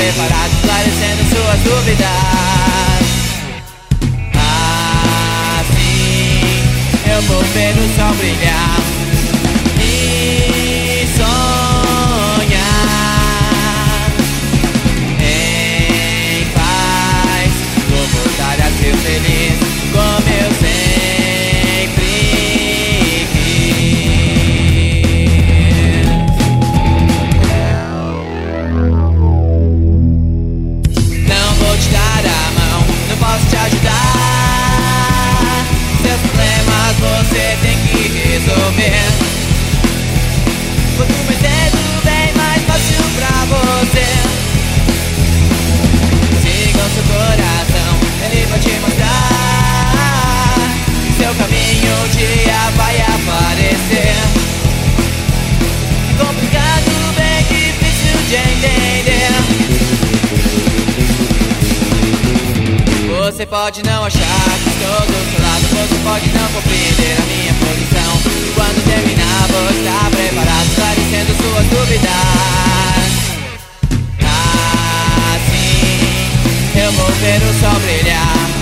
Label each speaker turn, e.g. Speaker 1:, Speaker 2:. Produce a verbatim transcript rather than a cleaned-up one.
Speaker 1: preparado, esclarecendo suas dúvidas. Assim eu vou ver o sol brilhar e sonhar em paz. Vou voltar a ser feliz como eu sempre quis. Não vou te dar a mão, não posso te ajudar. Seus problemas você tem que resolver. Quanto mais cedo bem mais fácil pra você. Siga o seu coração, ele vai te mostrar. Seu caminho um dia vai aparecer. Complicado, bem difícil de entender. Você pode não achar que estou do seu lado, você pode não compreender a minha posição. Quando terminar, vou estar preparado, esclarecendo suas dúvidas. Assim eu vou ver o sol brilhar